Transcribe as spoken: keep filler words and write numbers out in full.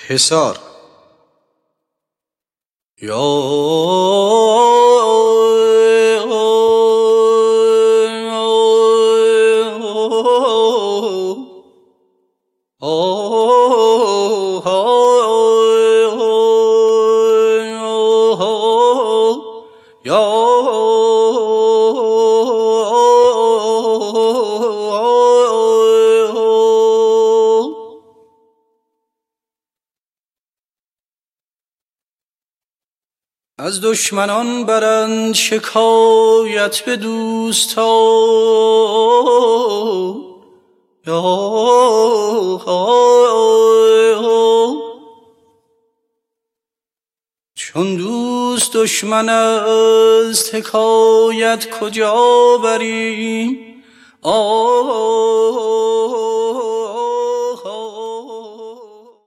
حصار. یا از دشمنان برند شکایت به دوستان، چون دوست دشمن است حکایت کجا بریم؟ آه